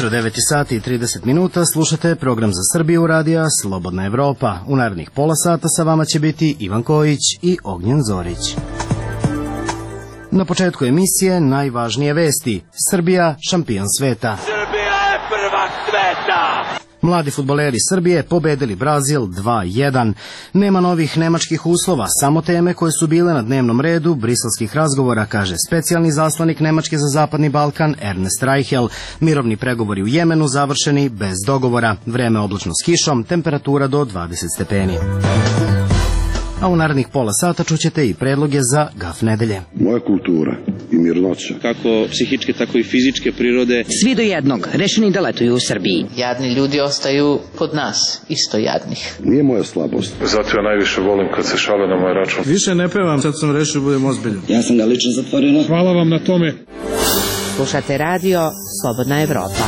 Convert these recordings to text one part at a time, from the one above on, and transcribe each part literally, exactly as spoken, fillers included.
jutro, devet sati i trideset minuta, slušate program za Srbiju radija Slobodna Evropa. U narednih pola sata sa vama će biti Ivan Kojić i Ognjen Zorić. Na početku emisije najvažnije vesti. Srbija šampion sveta. Srbija je prvak sveta! Mladi fudbaleri Srbije pobedili Brazil dva jedan. Nema novih nemačkih uslova, samo teme koje su bile na dnevnom redu briselskih razgovora, kaže specijalni zaslanik Nemačke za Zapadni Balkan Ernest Reichel. Mirovni pregovori u Jemenu završeni bez dogovora. Vreme oblačno s kišom, temperatura do dvadeset stepeni. A u narednih pola sata čućete i predloge za Gaf nedelje. Moja kultura i mirnoća, kako psihičke, tako i fizičke prirode. Svi do jednog, rešeni da letuju u Srbiji. Jadni ljudi ostaju kod nas, isto jadnih. nije moja slabost. Zato ja najviše volim kad se šale na moj račun. Više ne pevam, sad sam rešio da budem ozbiljan. Ja sam ga lično zatvorio. Hvala vam na tome. Slušate radio Slobodna Evropa.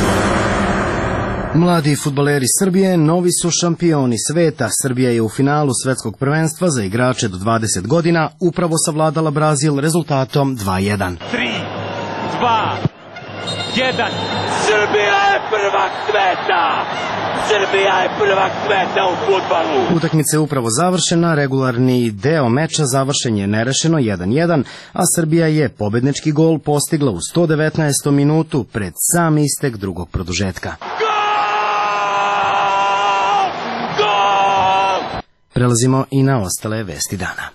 Mladi fudbaleri Srbije novi su šampioni sveta. Srbija je u finalu svetskog prvenstva za igrače do dvadeset godina upravo savladala Brazil rezultatom dva jedan. tri, dva, jedan. Srbija je prvak sveta! Srbija je prvak sveta u fudbalu! Utakmica je upravo završena, regularni deo meča završen je nerešeno jedan jedan, a Srbija je pobednički gol postigla u sto devetnaestom minutu pred sam istek drugog produžetka. Prelazimo i na ostale vesti dana.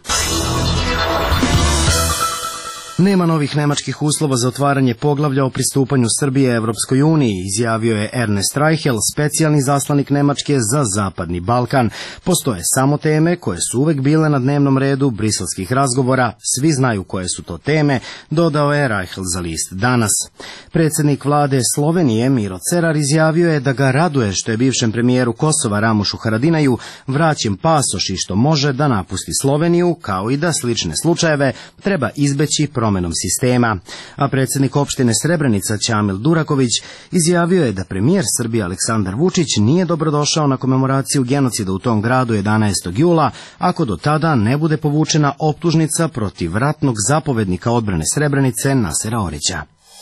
Nema novih nemačkih uslova za otvaranje poglavlja o pristupanju Srbije Evropskoj uniji, izjavio je Ernest Reichel, specijalni zaslanik Nemačke za Zapadni Balkan. Postoje samo teme koje su uvek bile na dnevnom redu briselskih razgovora, svi znaju koje su to teme, dodao je Reichel za list Danas. Predsjednik vlade Slovenije Miro Cerar izjavio je da ga raduje što je bivšem premijeru Kosova Ramušu Haradinaju vraćen pasoš i što može da napusti Sloveniju, kao i da slične slučajeve treba izbeći promenom sistema. A predsjednik opštine Srebrenica Ćamil Duraković izjavio je da premijer Srbije Aleksandar Vučić nije dobrodošao na komemoraciju genocida u tom gradu jedanaestog jula ako do tada ne bude povučena optužnica protiv ratnog zapovednika odbrane Srebrenice Nasera Orića.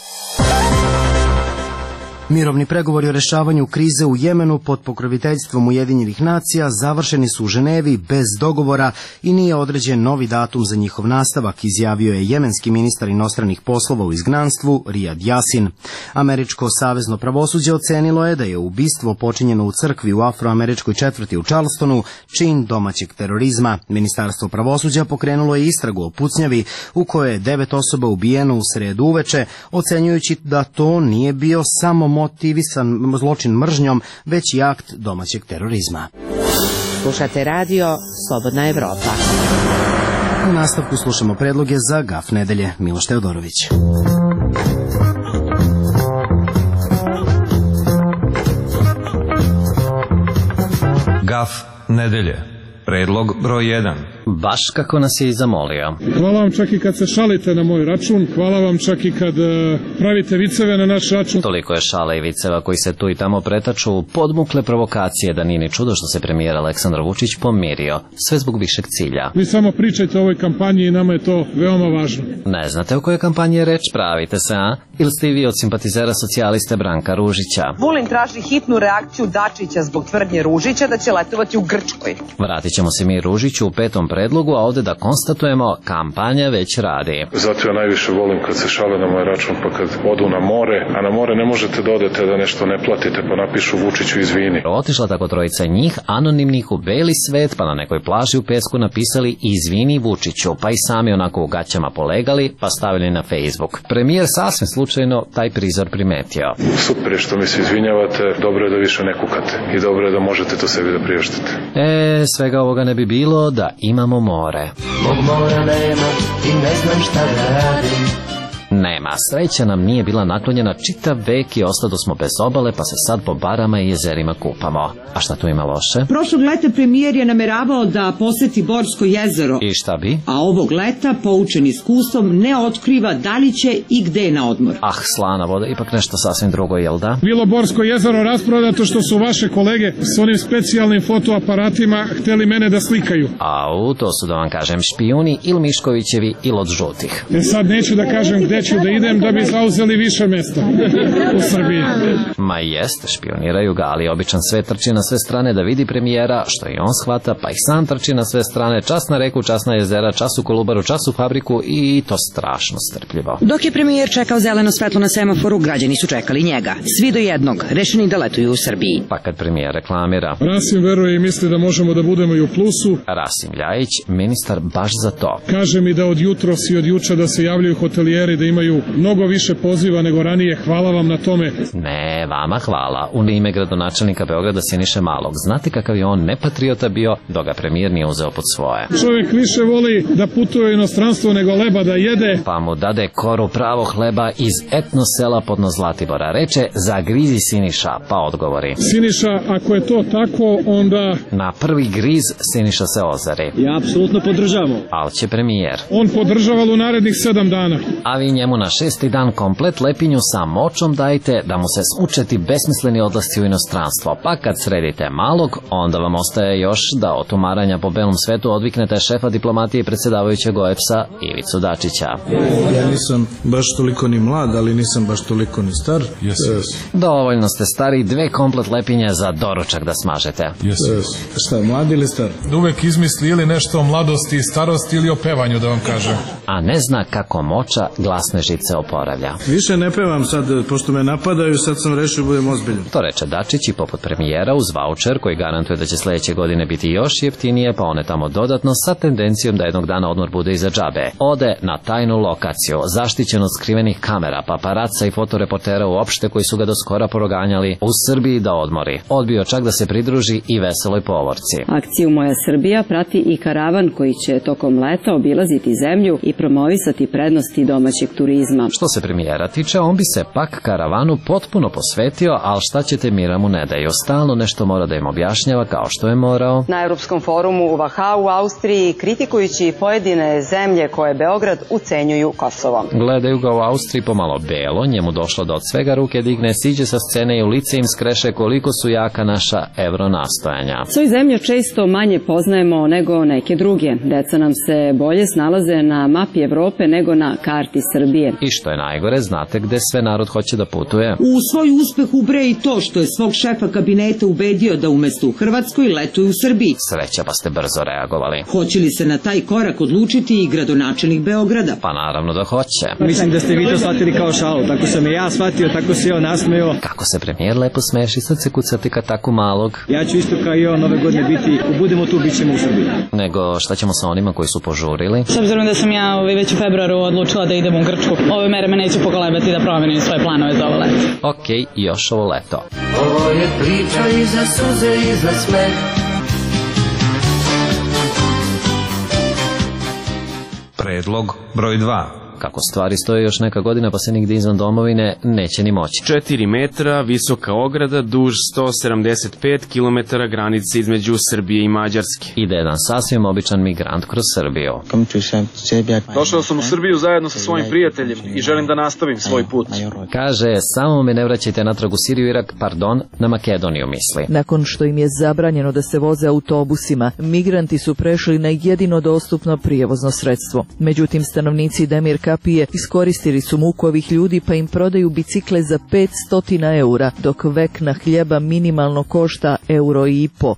Mirovni pregovori o rešavanju krize u Jemenu pod pokroviteljstvom Ujedinjenih nacija završeni su u Ženevi bez dogovora i nije određen novi datum za njihov nastavak, izjavio je jemenski ministar inostranih poslova u izgnanstvu Rijad Jasin. Američko savezno pravosuđe ocenilo je da je ubistvo počinjeno u crkvi u afroameričkoj četvrti u Charlestonu čin domaćeg terorizma. Ministarstvo pravosuđa pokrenulo je istragu o pucnjavi u kojoj je devet osoba ubijeno u sredu uveče, ocenjujući da to nije bio samo motivisan zločin mržnjom, već i akt domaćeg terorizma. Slušate radio Slobodna Evropa. U nastavku slušamo predloge za Gaf nedelje. Miloš Teodorović. Gaf nedelje. Predlog broj jedan. Baš kako nas je i zamolio. Hvala vam čak i kad se šalite na moj račun, hvala vam čak i kad uh, pravite viceve na naš račun. Toliko je šala i viceva koji se tu i tamo pretaču, podmukle provokacije da nije ni čudo što se premijer Aleksandar Vučić pomirio, sve zbog višeg cilja. Vi samo pričajte o ovoj kampanji i nama je to veoma važno. Ne znate o kojoj kampanji je reč, pravite se, a? Ili ste i vi od simpatizera socijaliste Branka Ružića? Vulin traži hitnu reakciju Dačića zbog tvrdnje Ružića da će letovati u Grčkoj. Vratit ćemo se mi Ružiću u petom predlogu, a ovde da konstatujemo, kampanja već radi. Zato ja najviše volim kad se šale na moj račun, pa kad odu na more, a na more ne možete da odete da nešto ne platite, pa napišu Vučiću izvini. Otišla tako trojica njih, anonimnih u beli svet, pa na nekoj plaži u pesku napisali izvini Vučiću, pa i sami onako u gaćama polegali, pa stavili na Facebook. Premijer sasvim slučajno taj prizor primetio. Super je što mi se izvinjavate, dobro je da više ne kukate i dobro je da možete to sebi da priuštite. E, svega ovoga ne bi bilo da imamo more. Mog mora nema i ne znam šta da radim. Nema, sreća nam nije bila naklonjena čitav vek i ostado smo bez obale, pa se sad po barama i jezerima kupamo. A šta tu ima loše? Prošlog leta premijer je nameravao da poseti Borsko jezero. I šta bi? A ovog leta, poučen iskustvom, ne otkriva da li će i gde na odmor. Ah, slana voda, ipak nešto sasvim drugo, jel da? Bilo Borsko jezero rasprodato što su vaše kolege s onim specijalnim fotoaparatima hteli mene da slikaju. Au, to su da vam kažem špijuni ili Miškovićevi ili od žutih. E sad neću da kažem gde neću da idem da bi zauzeli više mesta u Srbiji. Ma jest, špioniraju ga, ali običan svet trči na sve strane da vidi premijera, što i on shvata, pa i sam trči na sve strane, čas na reku, čas na jezera, čas u Kolubaru, čas u fabriku i to strašno strpljivo. Dok je premijer čekao zeleno svetlo na semaforu, građani su čekali njega. Svi do jednog, rešeni da letuju u Srbiji. Pa kad premijer reklamira, Rasim veruje i misli da možemo da budemo i u plusu. Rasim Ljajić, ministar baš za to. Kaže mi da od jutros i od juča da se javljaju hotelijeri, da imaju mnogo više poziva nego ranije. Hvala vam na tome. Ne, vama hvala. U ime gradonačelnika Beograda Siniše Malog. Znate kakav je on nepatriota bio, dok ga premijer nije uzeo pod svoje. Čovjek više voli da putuje u inostranstvo nego leba da jede. Pa mu dade koru pravo hleba iz etno sela podno Zlatibora. Reče, zagrizi Siniša, pa odgovori. Siniša, ako je to tako, onda... Na prvi griz Siniša se ozari. Ja apsolutno podržavamo. Al će premijer. On podržava u narednih sedam dana. A vi njemu na šesti dan komplet lepinju sa močom dajte da mu se smučeti besmisleni odlasci u inostranstvo. Pa kad sredite Malog, onda vam ostaje još da od tumaranja po belom svetu odviknete šefa diplomatije i predsjedavajućeg O E P S-a Ivicu Dačića. Ja nisam baš toliko ni mlad, ali nisam baš toliko ni star. Yes. Yes. Dovoljno ste stari, dve komplet lepinje za doručak da smažete. Yes. Yes. Šta, mlad ili star? Uvek izmisli ili nešto o mladosti i starosti ili o pevanju, da vam kažem. A ne zna kako moča glasne žice oporavlja. Više ne pevam sad, pošto me napadaju, sad sam rešio budem ozbiljan. To reče Dačić i poput premijera uz vaučer koji garantuje da će sledeće godine biti još jeftinije, pa one tamo dodatno sa tendencijom da jednog dana odmor bude iza džabe. Ode na tajnu lokaciju, zaštićen od skrivenih kamera, paparaca i fotoreportera uopšte koji su ga do skora proganjali u Srbiji da odmori. Odbio čak da se pridruži i veseloj povorci. Akciju Moja Srbija prati i karavan koji će tokom leta obilaziti zemlju i promovisati prednosti domaćeg turizma. Što se premijera tiče, on bi se pak karavanu potpuno posvetio, ali šta ćete mira mu ne daju. Stalno nešto mora da im objašnjava kao što je morao. Na Europskom forumu u Vahau u Austriji, kritikujući pojedine zemlje koje Beograd ucenjuju Kosovom. Gledaju ga u Austriji pomalo belo, njemu došlo da od svega ruke digne, siđe sa scene i u lice im skreše koliko su jaka naša evro nastojanja. Svoju zemlju često manje poznajemo nego neke druge. Deca nam se bolje snalaze na mapi Evrope nego na karti Srbije. I što je najgore, znate gde sve narod hoće da putuje? U svoj uspeh ubre i to što je svog šefa kabineta ubedio da umesto u Hrvatskoj letuje u Srbiji. Sreća pa ste brzo reagovali. Hoće li se na taj korak odlučiti i gradonačelnik Beograda? Pa naravno da hoće. Mislim da ste vi to shvatili kao šalu. Tako sam i ja shvatio, tako se on nasmeo. Kako se premijer lepo smeši, sad se kucati ka tako malog. Ja ću isto kao i on ove godine biti, ako budemo tu, bit ćemo u Srbiji. Nego šta ćemo sa onima koji su požurili? S obzirom da sam ja već u februaru odlučila da idem u Grčku, ove mere me neću pokolebati da promenim svoje planove za ovo leto. Okej, okay, još ovo leto. Ovo je priča i za suze i za smeh. Predlog broj dva. Kako stvari stoje još neka godina pa se nigde izvan domovine neće ni moći. četiri metra visoka ograda, duž sto sedamdeset pet kilometara granice između Srbije i Mađarske. Ide jedan sasvim običan migrant kroz Srbiju. Došao sam u Srbiju zajedno sa svojim prijateljem i želim da nastavim svoj put. Kaže, samo me ne vraćajte natrag u Siriju, Irak, pardon, na Makedoniju misli. Nakon što im je zabranjeno da se voze autobusima, migranti su prešli na jedino dostupno prijevozno sredstvo. Međutim, stanovnici Demir Kapije iskoristili su muku ovih ljudi pa im prodaju bicikle za petsto eura, dok vekna hljeba minimalno košta euro i po.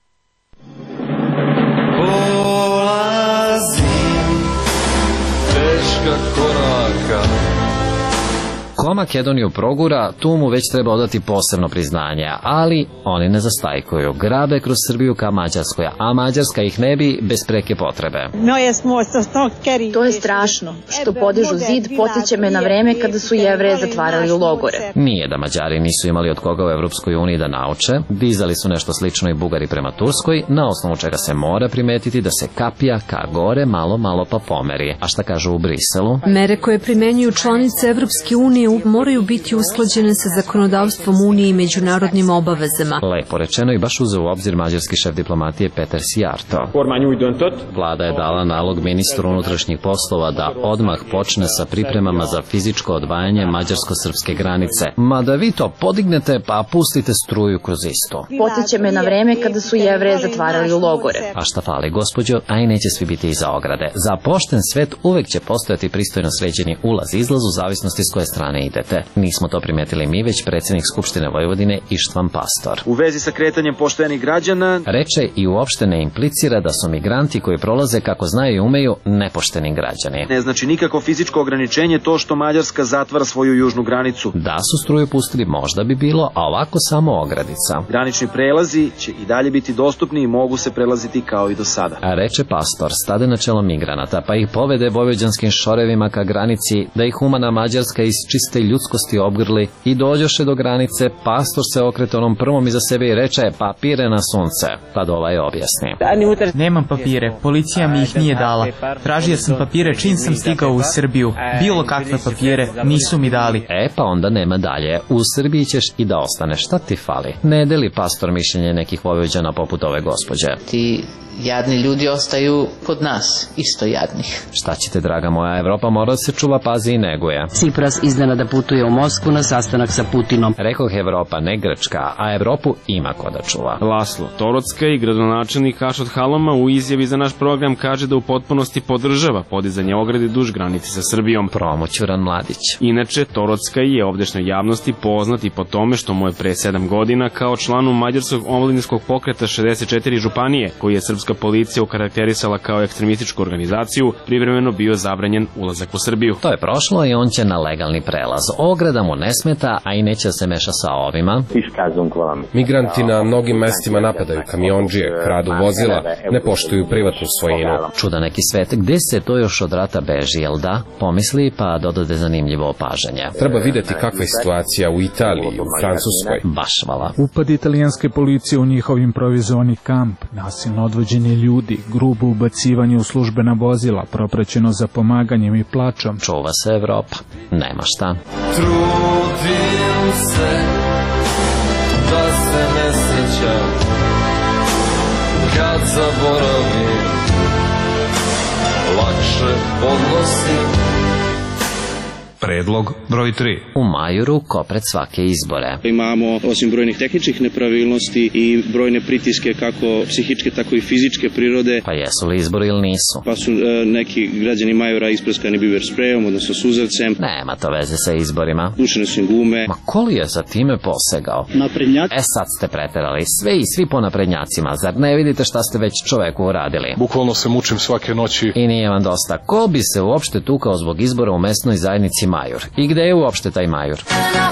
Polazim teška koraka. Ko Makedoniju progura, tu mu već treba odati posebno priznanje, ali oni ne zastajkuju. Grabe kroz Srbiju ka Mađarskoj, a Mađarska ih ne bi bez preke potrebe. To je strašno. Što podižu zid, podsjeća me na vreme kada su Jevreje zatvarali u logore. Nije da Mađari nisu imali od koga u Evropskoj uniji da nauče, dizali su nešto slično i Bugari prema Turskoj, na osnovu čega se mora primetiti da se kapija ka gore malo malo pa pomeri. A šta kažu u Briselu? Mere koje primenjuju članice Evropske unije moraju biti usklađene sa zakonodavstvom Unije i međunarodnim obavezama. Lepo rečeno i baš uzeo u obzir mađarski šef diplomatije Peter Sijarto. Vlada je dala nalog ministru unutrašnjih poslova da odmah počne sa pripremama za fizičko odvajanje mađarsko-srpske granice. Mada vi to podignete pa pustite struju kroz isto. Podsjeća me na vreme kada su Jevreje zatvarali u logore. A šta fali, gospođo, a i neće svi biti iza ograde. Za pošten svet uvek će postojati pristojno sređeni ulaz-izlaz u zavisnosti s koje strane idete. Nismo to primetili mi, već predsjednik Skupštine Vojvodine Ištvan Pastor. U vezi sa kretanjem poštenih građana reče i uopšte ne implicira da su migranti koji prolaze kako znaju i umeju nepošteni građani. Ne znači nikako fizičko ograničenje to što Mađarska zatvara svoju južnu granicu. Da su struju pustili možda bi bilo, a ovako samo ogradica. Granični prelazi će i dalje biti dostupni i mogu se prelaziti kao i do sada. A reče Pastor, stade na čelo migranata pa ih povede vojvođanskim šorevima ka granici, da ih humana Mađarska iz čiste ljudskosti obgrli i dođoše do granice. Pastor se okrete onom prvom iza sebe i reče papire na sunce, pa da ovaj objasni. Nemam papire, policija mi ih nije dala. Tražio sam papire čim sam stigao u Srbiju. Bilo kakve papire nisu mi dali. E pa onda nema dalje. U Srbiji ćeš i da ostaneš. Šta ti fali? Ne deli Pastor mišljenje nekih vojvođana poput ove gospođe. Ti jadni ljudi ostaju kod nas, isto jadnih. Šta ćete, draga moja, Evropa mora da se čuva, pazi i neguje. Cipras iznenada putuje u Moskvu na sastanak sa Putinom. Rekoh Evropa, ne Grčka, a Evropu ima ko da čuva. Laslo Torocka i gradonačelnik Hašot Halama u izjavi za naš program kaže da u potpunosti podržava podizanje ograde duž granice sa Srbijom. Promoćuran mladić. Inače, Torocka je ovdešnjoj javnosti poznat i po tome što mu je pre sedam godina kao članu mađarskog omladinskog pokreta šezdeset četiri županije, koji je srpska policija okarakterisala kao ekstremističku organizaciju, privremeno bio zabranjen ulazak u Srbiju. To je prošlo i on će na legalni prelaz. Ograda mu ne smeta, a i neće se meša sa ovima. Migranti na mnogim mestima napadaju kamionđije, kradu vozila, ne poštuju privatnu svojinu. Čuda neki svet, gde se to još od rata beži, jel da? Pomisli pa dodade zanimljivo opažanje. Treba videti kakva je situacija u Italiji, u Francuskoj. Baš vala. Upad italijanske policije u njihov improvizovani kamp, nasilno odvođenje ljudi, grubo ubacivanje u službena vozila, propraćeno za pomaganjem i plačom. Čuva se Evropa. Nema šta. Trudim se da se ne sjećam kad zaboravim, lakše podnosim. Predlog broj tri. U Majuru ko pred svake izbore. Imamo osim brojnih tehničkih nepravilnosti i brojne pritiske kako psihičke tako i fizičke prirode. Pa jesu li izbori ili nisu? Pa su e, neki građani Majura isprskani biber sprejom, odnosno suzavcem. Nema to veze sa izborima. Ušene su im gume. Ma ko li je za time posegao? Naprednjaci. E sad ste preterali. Sve i svi po naprednjacima. Zar ne vidite šta ste već čoveku uradili? Bukvalno se mučim svake noći. I nije vam dosta. Ko bi se uopšte tukao zbog izbora u mesnoj zajednici Majur? I gde je uopšte taj Majur?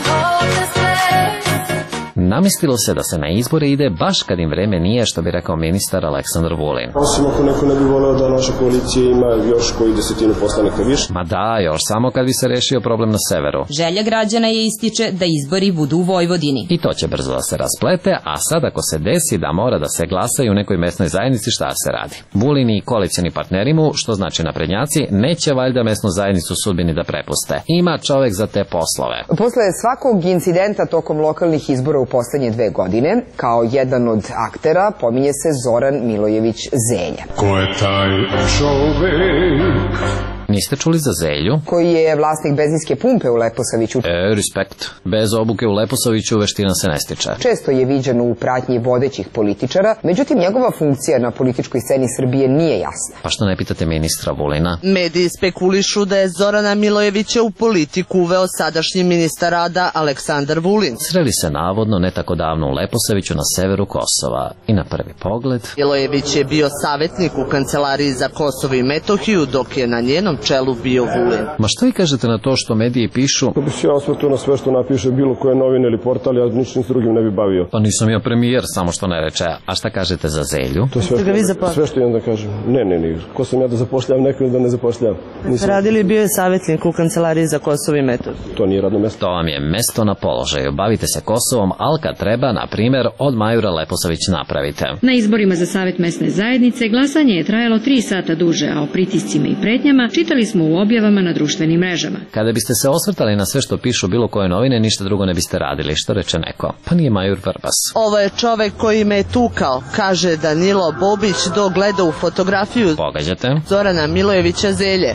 Namislilo se da se na izbore ide baš kad im vreme nije, što bi rekao ministar Aleksandar Vulin. Osim ako neko ne bi voleo da naša koalicija ima još koji desetinu poslanika više. Ma da, još samo kad bi se rešio problem na severu. Želja građana je ističe da izbori budu u Vojvodini. I to će brzo da se rasplete, a sad ako se desi da mora da se glasa i u nekoj mesnoj zajednici, šta se radi? Vulin i koalicioni partneri mu, što znači naprednjaci, neće valjda mesnu zajednicu sudbini da prepuste. Ima čovek za te poslove. Posle svakog incidenta tokom lokalnih izbora u poslednje dve godine, kao jedan od aktera pominje se Zoran Milojević Zelja. Ko je taj čovek? Niste čuli za Zelju? Koji je vlasnik benzinske pumpe u Leposaviću. E, respekt. Bez obuke u Leposaviću veština se ne stiče. Često je viđen u pratnji vodećih političara, međutim njegova funkcija na političkoj sceni Srbije nije jasna. Pa što ne pitate ministra Vulina? Mediji spekulišu da je Zorana Milojevića u politiku uveo sadašnji ministar rada Aleksandar Vulin. Sreli se navodno ne tako davno u Leposaviću na severu Kosova. I na prvi pogled... Milojević je bio savjetnik u kancelariji za Kosovo i Metohiju, dok je na njenom čelu bio Vulin. Ma što vi kažete na to što mediji pišu? Ko bi se ja osvrtuo na sve što napiše bilo koje novine ili portal, ja ničim s drugim ne bi bavio. Pa nisam ja premijer, samo što ne reče. A šta kažete za Zelju? To je sve što, sve što imam da kažem. Ne, ne, ne. Ko sam ja da zapošljam neko ili da ne zapošljam? Nisam. Radili bio je savjetnik u kancelariji za Kosovo i Metohiju. To nije radno mesto. To vam je mesto na položaju. Bavite se Kosovom, ali kad treba, na primjer, od Majura Leposavić napravite. Na izborima za savjet mesne zajednice glasanje je trajalo tri sata duže, a o pritiscima i pretnjama čitamo čitali smo u objavama na društvenim mrežama. Kada biste se osvrtali na sve što pišu bilo koje novine, ništa drugo ne biste radili, što reče neko. Pa nije Majur Vrbas. Ovo je čovek koji me je tukao, kaže Danilo Bobić dok gleda u fotografiju Pogađate? Zorana Milojevića Zelje.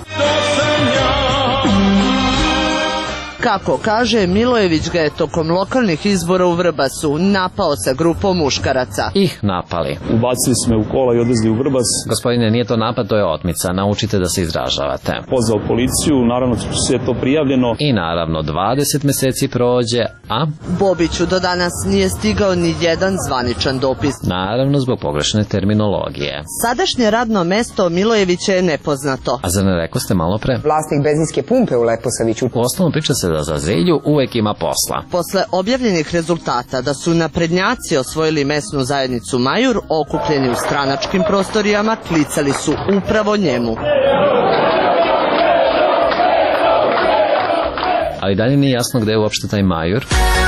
Kako kaže, Milojević ga je tokom lokalnih izbora u Vrbasu napao sa grupom muškaraca. Ih napali. Ubacili smo u kola i odvezli u Vrbas. Gospodine, nije to napad, to je otmica. Naučite da se izražavate. Pozvao policiju, naravno sve je to prijavljeno. I naravno dvadeset meseci prođe, a? Bobiću do danas nije stigao ni jedan zvaničan dopis. Naravno zbog pogrešne terminologije. Sadašnje radno mesto Milojevića je nepoznato. A zar ne rekao ste malo pre? Vlasnik benzinske pumpe u Leposaviću. U osnovu priča se da za Zelju uvek ima posla. Posle objavljenih rezultata da su naprednjaci osvojili mesnu zajednicu Majur, okupljeni u stranačkim prostorijama, klicali su upravo njemu. Ali dalje nije jasno gde je uopšte taj Majur.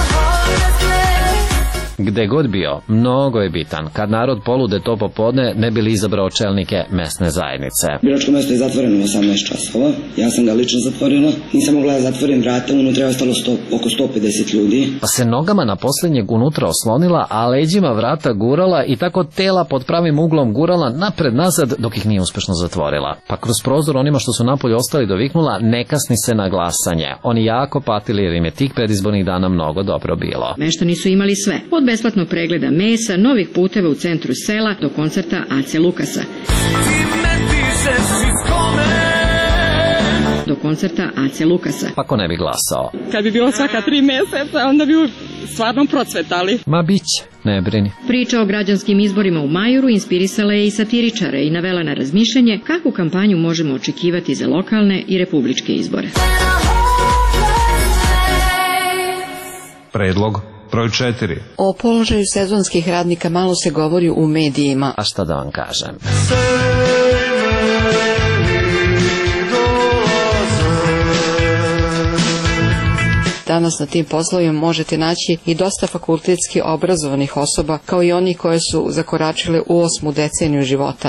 Gde god bio, mnogo je bitan. Kad narod polude to popodne, ne bi li izabrao čelnike mesne zajednice. Biračko mesto je zatvoreno u osamnaest časova. Ja sam ga lično zatvorila. Nisam mogla da zatvorim vrata, unutra je ostalo sto, oko sto pedeset ljudi. Pa se nogama na poslednjeg unutra oslonila, a leđima vrata gurala i tako tela pod pravim uglom gurala napred-nazad dok ih nije uspešno zatvorila. Pa kroz prozor onima što su napolje ostali doviknula, ne kasni se na glasanje. Oni jako patili jer im je tih predizbornih dana mnogo dobro bilo. Meštani su imali sve. Od besplatnog pregleda mesa, novih puteva u centru sela do koncerta Ace Lukasa. Do koncerta Ace Lukasa. Pa ko ne bi glasao? Kad bi bilo svaka tri meseca, onda bi stvarno procvetali. Ma biće, ne brini. Priča o građanskim izborima u Majuru inspirisala je i satiričare i navela na razmišljanje kakvu kampanju možemo očekivati za lokalne i republičke izbore. Predlog broj četiri. O položaju sezonskih radnika malo se govori u medijima. A šta da vam kažem? Danas na tim poslovima možete naći i dosta fakultetski obrazovanih osoba, kao i oni koje su zakoračile u osmu deceniju života.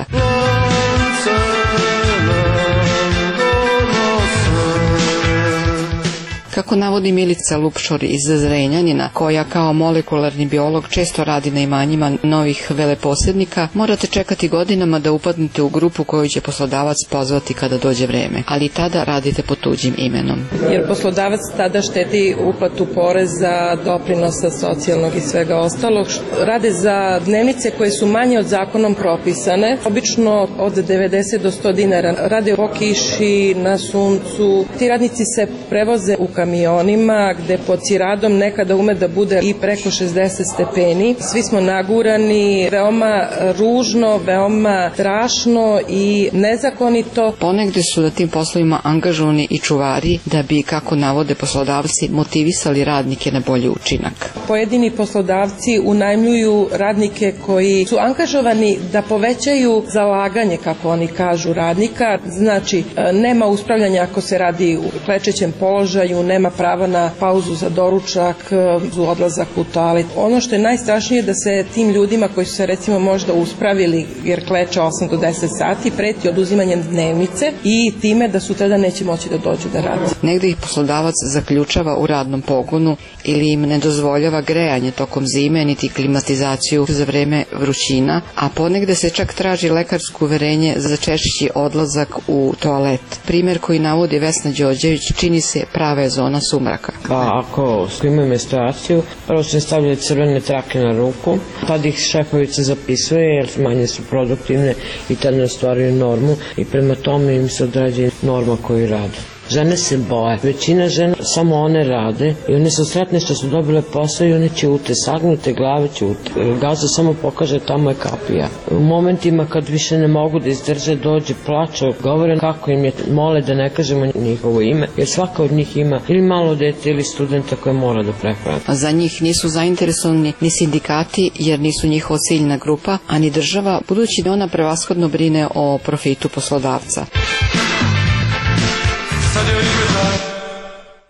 Kako navodi Milica Lupšor iz Zrenjanina, koja kao molekularni biolog često radi na imanjima novih veleposjednika, morate čekati godinama da upadnete u grupu koju će poslodavac pozvati kada dođe vreme, ali tada radite pod tuđim imenom. Jer poslodavac tada štedi uplatu poreza, doprinosa, socijalnog i svega ostalog. Rade za dnevnice koje su manje od zakonom propisane, obično od devedeset do sto dinara. Rade po kiši, na suncu. Ti radnici se prevoze u kamionima gde pod ciradom nekada ume da bude i preko šezdeset stepeni. Svi smo nagurani, veoma ružno, veoma strašno i nezakonito. Ponegde su na tim poslovima angažovani i čuvari da bi, kako navode poslodavci, motivisali radnike na bolji učinak. Pojedini poslodavci unajmljuju radnike koji su angažovani da povećaju zalaganje, kako oni kažu, radnika. Znači, nema uspravljanja ako se radi u klečećem položaju, nema prava na pauzu za doručak, odlazak u toalet. Ono što je najstrašnije je da se tim ljudima koji su se recimo možda uspravili jer kleče osam do deset sati preti oduzimanjem dnevnice i time da sutradan neće moći da dođu da rade. Negde ih poslodavac zaključava u radnom pogonu ili im ne dozvoljava grejanje tokom zime niti klimatizaciju za vreme vrućina, a ponegde se čak traži lekarsko uverenje za češći odlazak u toalet. Primer koji navodi Vesna Đorđević čini se prave zona sumraka. Pa ako imaju menstruaciju, prvo se stavljaju crvene trake na ruku, tad ih šefovica zapisuje jer manje su produktivne i tad ne ostvaruju normu i prema tome im se određuje norma koju rade. Žene se boje. Većina žena samo one rade i one su sretne što su dobile posao i one ćute, sagnute glave ćute. Gaza samo pokaže tamo je kapija. U momentima kad više ne mogu da izdrže, dođe, plaču, govore kako im je, mole da ne kažemo njihovo ime, jer svaka od njih ima ili malo dete ili studenta koje mora da prehrani. Za njih nisu zainteresovani ni sindikati jer nisu njihova ciljna grupa, a ni država, budući da ona prevashodno brine o profitu poslodavca.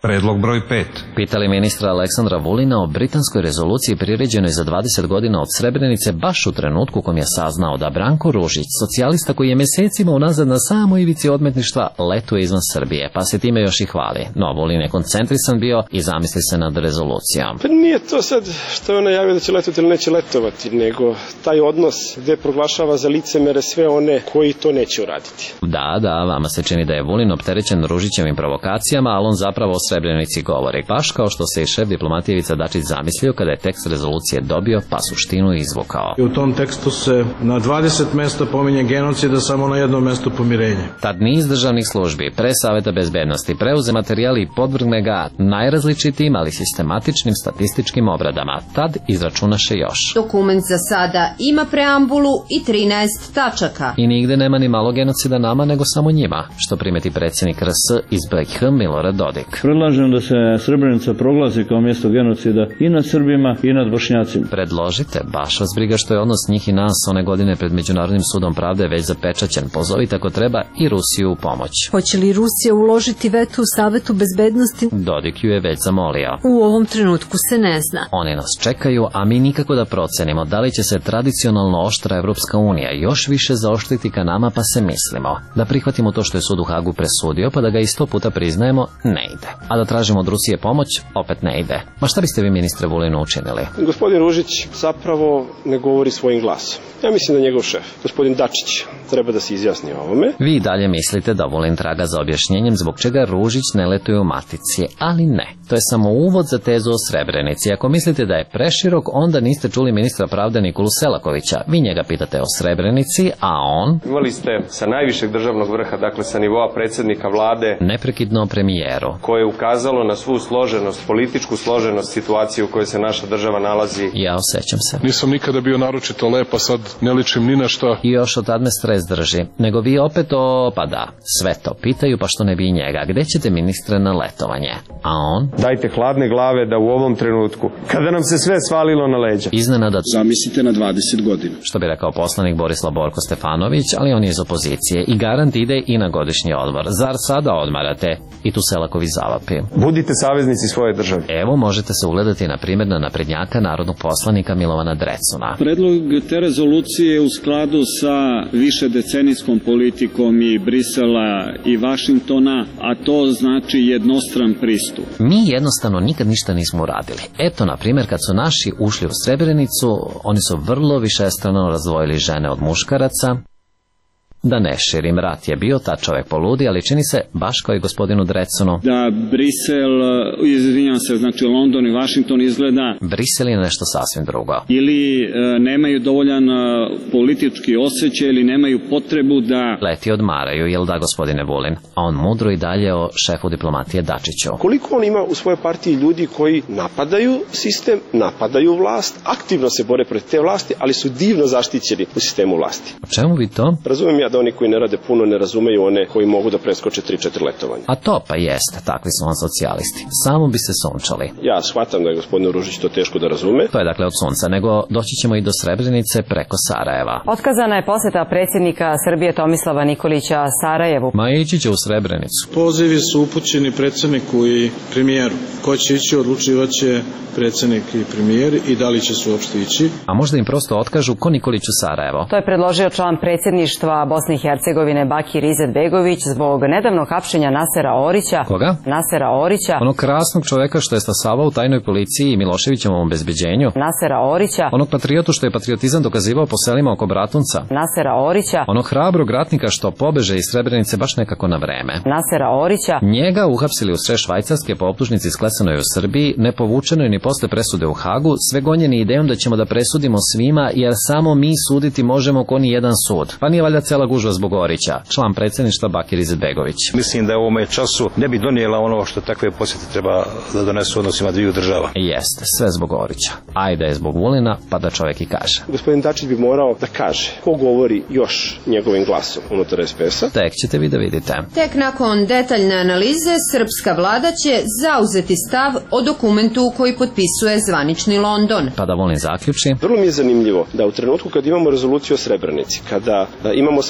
Predlog broj pet. Pitali ministra Aleksandra Vulina o britanskoj rezoluciji priređenoj za dvadeset godina od Srebrenice baš u trenutku kom je saznao da Branko Ružić, socijalista koji je mesecima unazad na samoj ivici odmetništva, letuje izvan Srbije, pa se time još i hvali. No, Vulin je koncentrisan bio i zamisli se nad rezolucijom. Pa nije to sad što je on najavio da će letovati ili neće letovati, nego taj odnos gde proglašava za licemere sve one koji to neće uraditi. Da, da, vama se čini da je Vulin opterećen Ružićevim provokacijama, ali on zapravo o Srebrenici govori, baš kao što se i šef diplomatije Ivica Dačić zamislio kada je tekst rezolucije dobio pa suštinu izvukao. I u tom tekstu se na dvadeset mesta pominje genocida, samo na jednom mestu pomirenje. Tad niz državnih službi pre Saveta bezbednosti preuze materijali i podvrgne ga najrazličitijim, ali sistematičnim statističkim obradama. Tad izračunaše još. Dokument za sada ima preambulu i trinaest tačaka. I nigde nema ni malo genocida nama, nego samo njima, što primeti predsjednik R S iz B iH Milorad Dodik. Predlažem da se Srebrenica proglasi kao mjesto genocida i nad Srbima i nad Bošnjacima. Predložite, baš vas briga što je odnos njih i nas one godine pred Međunarodnim sudom pravde već zapečaćen. Pozovite ako treba i Rusiju u pomoć. Hoće li Rusija uložiti veto u Savetu bezbednosti? Dodik ju je već zamolio. U ovom trenutku se ne zna. Oni nas čekaju, a mi nikako da procenimo da li će se tradicionalno oštra Evropska unija još više zaoštriti ka nama, pa se mislimo da prihvatimo to što je sud u Hagu presudio, pa da ga i sto puta priznajemo, ne ide. A da tražimo od Rusije pomoć, opet ne ide. Ma šta biste vi, ministre Vulinu, učinili? Gospodin Ružić zapravo ne govori svojim glasom. Ja mislim da njegov šef, gospodin Dačić, treba da se izjasni o ovome. Vi dalje mislite da Vulin traga za objašnjenjem zbog čega Ružić ne letuje u matici, ali ne. To je samo uvod za tezu o Srebrenici. Ako mislite da je preširok, onda niste čuli ministra pravde Nikolu Selakovića. Vi njega pitate o Srebrenici, a on... Imali ste sa najvišeg državnog vrha, dakle sa nivoa predsjednika vlade, neprekidno premijeru, koje je ukazalo na svu složenost, političku složenost situacije u kojoj se naša država nalazi. Ja osjećam se. Nisam nikada bio naročito lep, a sad ne ličim ni na šta. I još od tad me stres drži. Nego vi opet o, pa da, sve to pitaju, pa što ne bi i njega. Gde ćete, ministre, na letovanje? A on? Dajte hladne glave da u ovom trenutku, kada nam se sve svalilo na leđa, iznenada... Zamislite na dvadeset godina. Što bi rekao poslanik Borislav Borko Stefanović, ali on je iz opozicije i garant ide i na godišnji odmor. Zar sada odmarate? I tu Selaković zavapi. Budite saveznici svoje države. Evo, možete se ugledati na primjer na naprednjaka narodnog poslanika Milovana Drecuna. Predlog te rezolucije je u skladu sa višedecenijskom politikom i Brisela i Vašingtona, a to znači jednostran pristup. Mi jednostavno nikad ništa nismo uradili. Eto, na primjer, kad su naši ušli u Srebrenicu, oni su vrlo višestrano razdvojili žene od muškaraca. Da ne širim, rat je bio, ta čovjek poludi, ali čini se, baš kao i gospodinu Drecunu, da Brisel, izvinjam se, znači London i Washington izgleda... Brisel je nešto sasvim drugo. Ili e, nemaju dovoljan e, politički osjećaj ili nemaju potrebu da... Leti odmaraju, jel da, gospodine Vulin? A on mudro i dalje o šefu diplomatije Dačiću. Koliko on ima u svojoj partiji ljudi koji napadaju sistem, napadaju vlast, aktivno se bore protiv te vlasti, ali su divno zaštićeni u sistemu vlasti. O čemu vi to? Razumijem ja da oni koji ne rade puno ne razumeju one koji mogu da preskoče tri četiri letovanja. A to pa jeste, takvi su on socijalisti. Samo bi se sunčali. Ja shvatam da je gospodin Ružić to teško da razume. To je dakle od sunca, nego doći ćemo i do Srebrenice preko Sarajeva. Otkazana je posjeta predsjednika Srbije Tomislava Nikolića Sarajevu. Ma ići će u Srebrenicu. Pozivi su upućeni predsjedniku i premijeru. Ko će ići, odlučivaće predsjednik i premijer i da li će se uopšte ići. A možda im prosto otkažu ko Nikoliću Sarajevo. To je predložio član predsjedništva Bosne i Hercegovine Bakir Izetbegović zbog nedavnog hapšenja Nasera Orića. Koga? Nasera Orića. Onog krasnog čoveka što je stasavao u tajnoj policiji i Miloševićevom obezbeđenju. Nasera Orića. Onog patriotu što je patriotizam dokazivao po selima oko Bratunca. Nasera Orića. Onog hrabrog ratnika što pobeže iz Srebrenice baš nekako na vreme. Nasera Orića. Njega uhapsili u sred Švajcarske po optužnici sklesanoj u Srbiji, nepovučenoj ni posle presude u Hagu, sve gonjeni idejom da ćemo da presudimo svima, jer samo mi suditi možemo ko ni jedan sud. Pa nije valjda cela gužva zbog Orića, član predsjedništva Bakir Izetbegović. Mislim da u ovome času ne bi donijela ono što takve posjete treba da donesu odnosima dviju država. Jeste, sve zbog Orića. Ajde je zbog Vulina, pa da čovjek i kaže. Gospodin Dačić bi morao da kaže ko govori još njegovim glasom unutar S P S-a. Tek ćete vi da vidite. Tek nakon detaljne analize, srpska vlada će zauzeti stav o dokumentu koji potpisuje zvanični London. Pa da Vulin zaključi. Vrlo mi je zanimljivo da u trenutku kad imamo rezoluciju o Srebrenici, kada imamo sve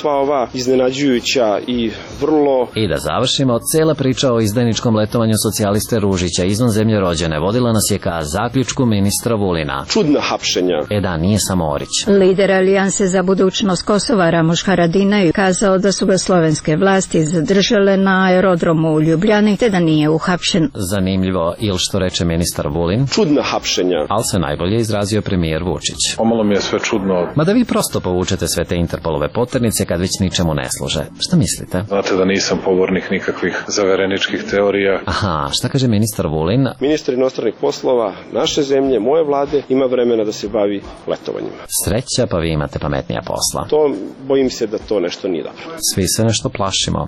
sva ova iznenađujuća i vrlo... I da završimo, cela priča o izdajničkom letovanju socijaliste Ružića izvan zemlje rođene vodila nas je ka zaključku ministra Vulina. Čudna hapšenja. E da, nije samo Orić. Lider Alijanse za budućnost Kosova Ramuš Haradinaj kazao da su ga slovenske vlasti zadržale na aerodromu u Ljubljani te da nije uhapšen. Zanimljivo, ili što reče ministar Vulin? Čudna hapšenja. Ali se najbolje izrazio premijer Vučić. Pomalo mi je sve čudno. Ma da vi prosto povučete sve te Interpolove poternice kad već ničemu ne služe. Šta mislite? Znate da nisam pobornik nikakvih zavereničkih teorija. Aha, šta kaže ministar Vulin? Ministar inostranih poslova naše zemlje, moje vlade, ima vremena da se bavi letovanjima. Sreća, pa vi imate pametnija posla. To, bojim se da to nešto nije dobro. Svi se nešto plašimo.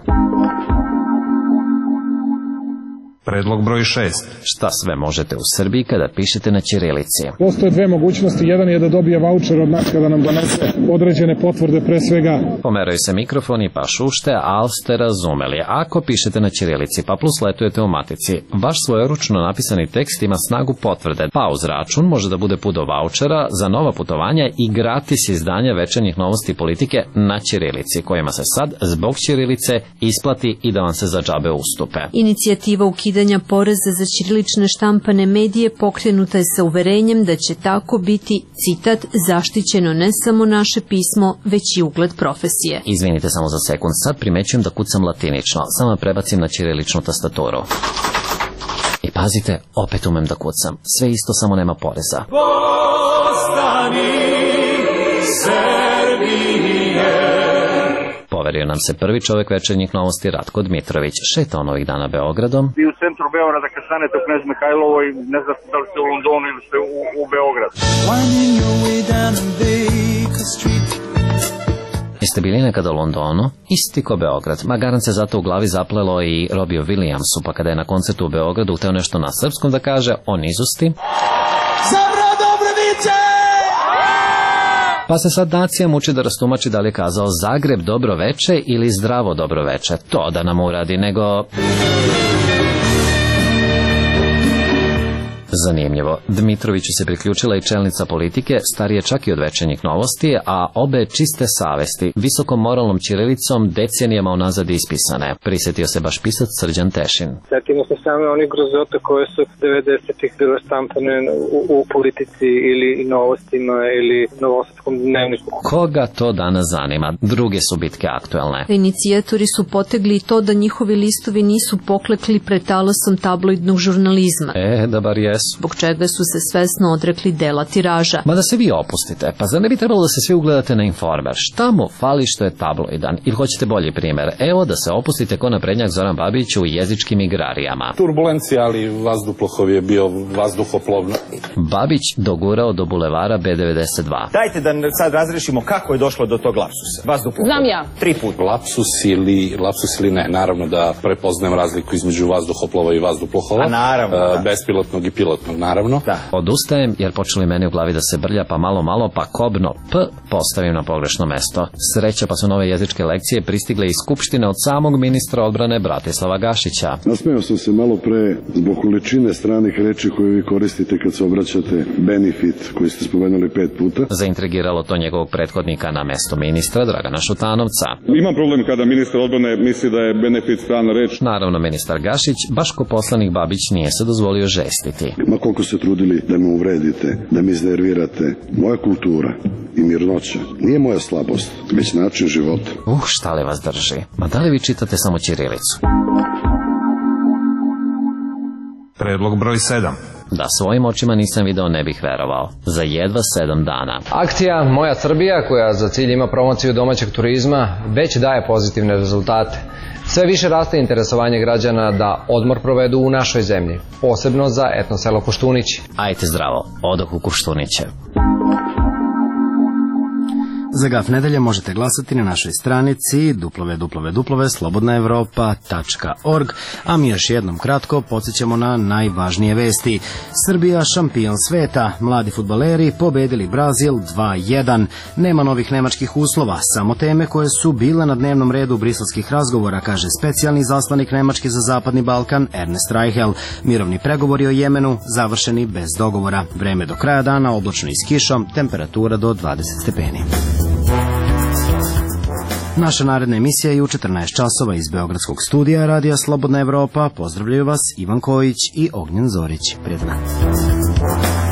Predlog broj šest. Šta sve možete u Srbiji kada pišete na ćirilici? Postoje dve mogućnosti. Jedan je da dobije vaučer od nas kada nam donese određene potvrde, pre svega. Pomeraju se mikrofoni pa šušte, ali ste razumeli. Ako pišete na ćirilici pa plus letujete u matici, vaš svojeručno napisani tekst ima snagu potvrde, pa uz račun može da bude put do vaučera za nova putovanja i gratis izdanja večernjih novosti politike na ćirilici, kojima se sad zbog ćirilice isplati i da vam se za džabe ustupe. Inicijativa ukidanja poreza za ćirilične štampane medije pokrenuta je sa uverenjem da će tako biti, citat, zaštićeno ne samo naše pismo, već i ugled profesije. Izvinite samo za sekund, sad primećujem da kucam latinično, samo prebacim na ćiriličnu tastaturu. I pazite, opet umem da kucam, sve isto samo nema poreza. Postani Srbije. Poverio nam se prvi čovek večernjih novosti Ratko Dmitrović. Šeta on ovih dana Beogradom. I u centru Beograda kad stanete u Knez Mihajlovoj, ne znate da li ste u Londonu ili ste u, u Beogradu. Jeste bili nekada u Londonu? Isti ko Beograd. Ma garant se zato u glavi zaplelo i Robiju Williamsu, pa kada je na koncertu u Beogradu hteo nešto na srpskom da kaže, on izusti. Zabra Dobroviće! Pa se sad nacija muči da rastumači da li je kazao Zagreb dobro veče ili zdravo dobro veče. To da nam uradi, nego... Zanimljivo. Dmitroviću se priključila i čelnica politike, starije čak i od večernjih novosti, a obe čiste savesti, visokom moralnom ćirilicom decenijama unazad ispisane. Prisjetio se baš pisac Srđan Tešin. Sjetimo se same onih grozota koje su devedesetih bile štampane u, u politici ili novostima ili novosadskom dnevniku. Koga to danas zanima? Druge su bitke aktuelne. Inicijatori su potegli to da njihovi listovi nisu poklekli pred talasom tabloidnog žurnalizma. E, da bar jesu. Zbog čega su se svesno odrekli dela tiraža. Ma da se vi opustite, pa zar ne bi trebalo da se svi ugledate na Informer? Šta mu fali što je tabloidan? Ili hoćete bolji primer? Evo da se opustite ko naprednjak Zoran Babić u jezičkim igrarijama. Turbulencija, ali vazduhoplov je bio vazduhoplovno. Babić dogurao do bulevara be devedeset dva. Dajte da sad razrešimo kako je došlo do tog lapsusa. Vazduhoplov. Znam ja. Tri put. Lapsus ili, lapsus ili ne. Naravno da prepoznajem razliku između vazduhoplova i vazduplova. A naravno. Uh, bespilotnog i pilotnog, naravno. Da. Odustajem jer počeli meni u glavi da se brlja pa malo malo pa kobno P postavim na pogrešno mesto. Sreća pa su nove jezičke lekcije pristigle iz Skupštine od samog ministra odbrane Bratislava Gašića. Nasmejao sam se malo pre zbog količine stranih reči koje vi koristite kad se obraćate benefit koji ste spomenuli pet puta. Zaintrigiralo to njegovog prethodnika na mesto ministra Dragana Šutanovca. Imam problem kada ministar odbrane misli da je benefit strana reč. Naravno ministar Gašić, baš ko poslanik Babić, nije se dozvolio žestiti. Ma koliko se trudili da me uvredite, da me iznervirate, moja kultura i mirnoća nije moja slabost, već način života. Uh, šta li vas drži? Ma da li vi čitate samo ćirilicu? Predlog broj sedam. Da svojim očima nisam video ne bih verovao. Za jedva sedam dana. Akcija Moja Srbija, koja za cilj ima promociju domaćeg turizma, već daje pozitivne rezultate. Sve više raste interesovanje građana da odmor provedu u našoj zemlji, posebno za etno selo Koštunići. Ajte zdravo, odoh u Koštuniće. Za Gaf nedelje možete glasati na našoj stranici w w w tačka slobodna evropa tačka org, a mi još jednom kratko podsjećamo na najvažnije vesti. Srbija šampion sveta, mladi fudbaleri pobedili Brazil dva jedan. Nema novih nemačkih uslova, samo teme koje su bile na dnevnom redu briselskih razgovora, kaže specijalni zaslanik Nemačke za Zapadni Balkan Ernest Reichel. Mirovni pregovori o Jemenu završeni bez dogovora. Vreme do kraja dana oblačno i s kišom, temperatura do dvadeset stepeni. Naša naredna emisija je u četrnaest časova iz Beogradskog studija Radija Slobodna Evropa. Pozdravljaju vas Ivan Kojić i Ognjen Zorić. Prijatno.